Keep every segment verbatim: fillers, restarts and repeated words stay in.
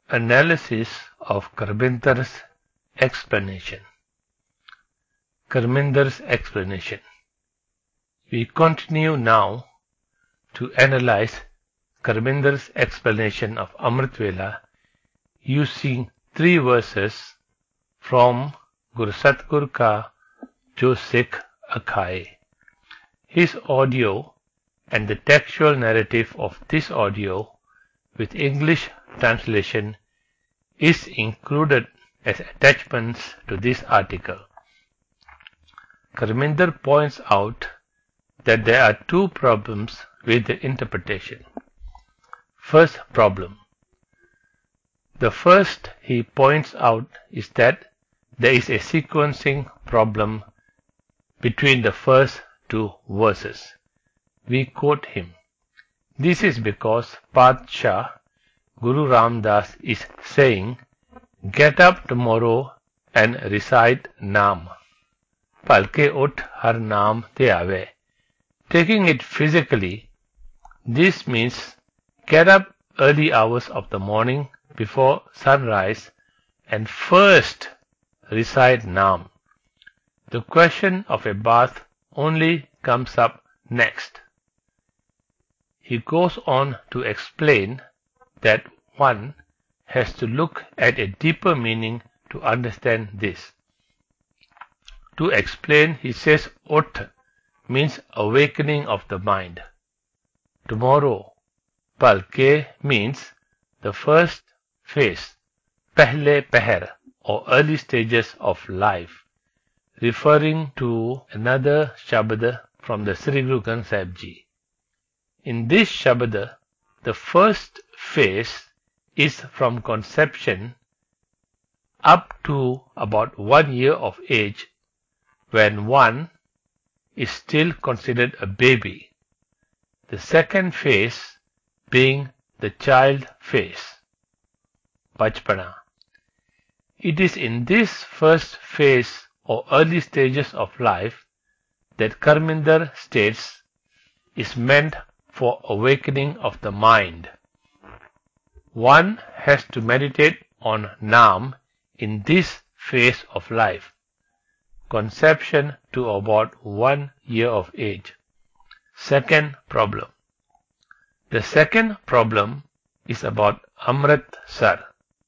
Analysis of Karminder's explanation. Karminder's explanation. We continue now to analyze Karminder's explanation of Amrit Vela using three verses from Guru Satgur Ka Jo Sikh Akhaye. His audio and the textual narrative of this audio with English translation is included as attachments to this article. Karminder points out that there are two problems with the interpretation. First problem. The first he points out is that there is a sequencing problem between the first two verses. We quote him. This is because Padshah Guru Ram Das is saying, "Get up tomorrow and recite Naam. Palke ut har naam te aave." Taking it physically, this means get up early hours of the morning before sunrise and first recite Naam. The question of a bath only comes up next. He goes on to explain that one has to look at a deeper meaning to understand this. To explain, he says Ut means awakening of the mind. Tomorrow, Palke means the first phase, Pehle Peher, or early stages of life, referring to another Shabad from the Sri Guru Granth Sahib Ji. In this Shabad, the first phase is from conception up to about one year of age, when one is still considered a baby. The second phase being the child phase, Bachpana. It is in this first phase or early stages of life that Karminder states is meant for awakening of the mind. One has to meditate on Naam in this phase of life, conception to about one year of age. Second problem. The second problem is about Amritsar.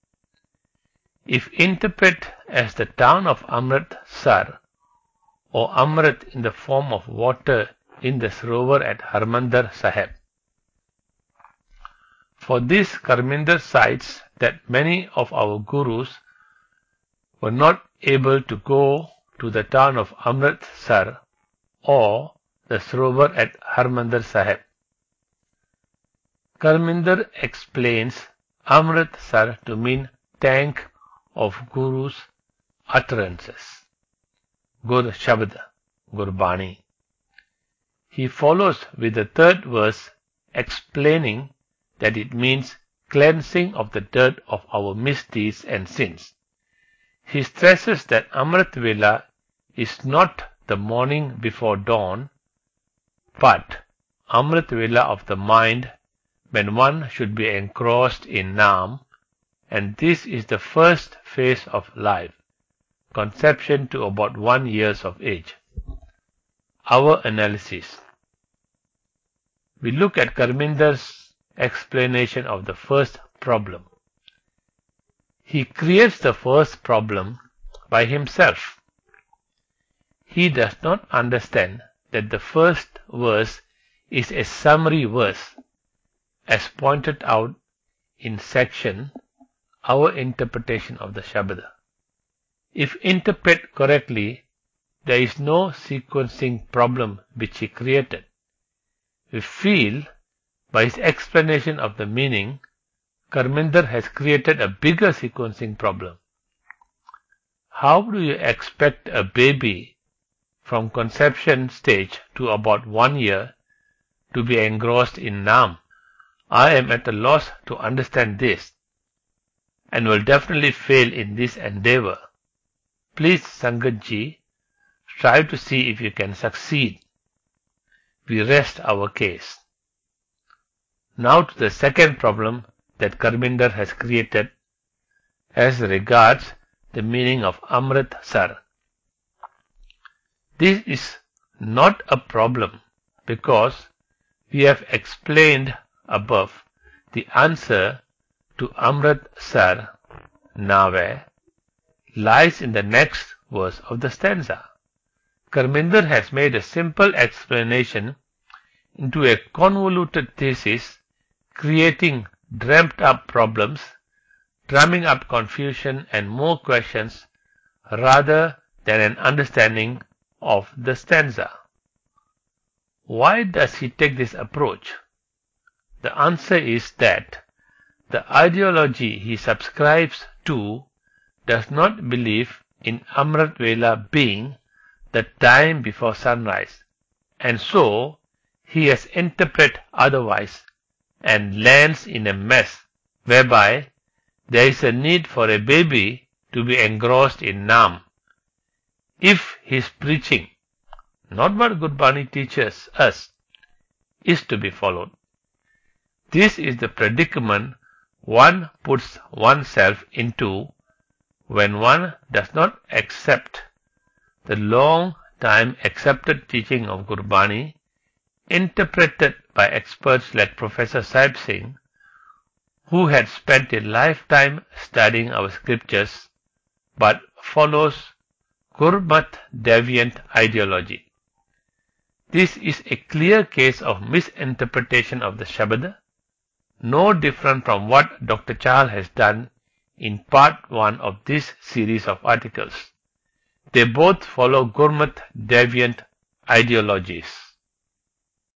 If interpret as the town of Amritsar or Amrit in the form of water in the Sarovar at Harmandir Sahib. For this, Karminder cites that many of our gurus were not able to go to the town of Amritsar or the Sarovar at Harmandir Sahib. Karminder explains Amritsar to mean tank of Guru's utterances, Gur Shabad, Gurbani. He follows with the third verse explaining that it means cleansing of the dirt of our misdeeds and sins. He stresses that Amrit Vela is not the morning before dawn, but Amrit Vela of the mind when one should be engrossed in Naam, and this is the first phase of life, conception to about one years of age. Our analysis. We look at Karminder's explanation of the first problem. He creates the first problem by himself. He does not understand that the first verse is a summary verse, as pointed out in section Our Interpretation of the Shabad. If interpret correctly, there is no sequencing problem which he created. We feel, by his explanation of the meaning, Karminder has created a bigger sequencing problem. How do you expect a baby from conception stage to about one year to be engrossed in Naam? I am at a loss to understand this, and will definitely fail in this endeavor. Please, Sangat Ji, strive to see if you can succeed. We rest our case. Now to the second problem that Karminder has created as regards the meaning of Amritsar. This is not a problem because we have explained above the answer to Amritsar Nave lies in the next verse of the stanza. Karminder has made a simple explanation into a convoluted thesis, creating dreamt up problems, drumming up confusion and more questions rather than an understanding of the stanza. Why does he take this approach? The answer is that the ideology he subscribes to does not believe in Amrit Vela being the time before sunrise, and so he has interpreted otherwise and lands in a mess whereby there is a need for a baby to be engrossed in Nam. If his preaching, not what Gurbani teaches us, is to be followed. This is the predicament one puts oneself into when one does not accept the long time accepted teaching of Gurbani, interpreted by experts like Professor Sahib Singh, who had spent a lifetime studying our scriptures, but follows Gurmat deviant ideology. This is a clear case of misinterpretation of the Shabad, no different from what Doctor Chahal has done in part one of this series of articles. They both follow Gurmat deviant ideologies.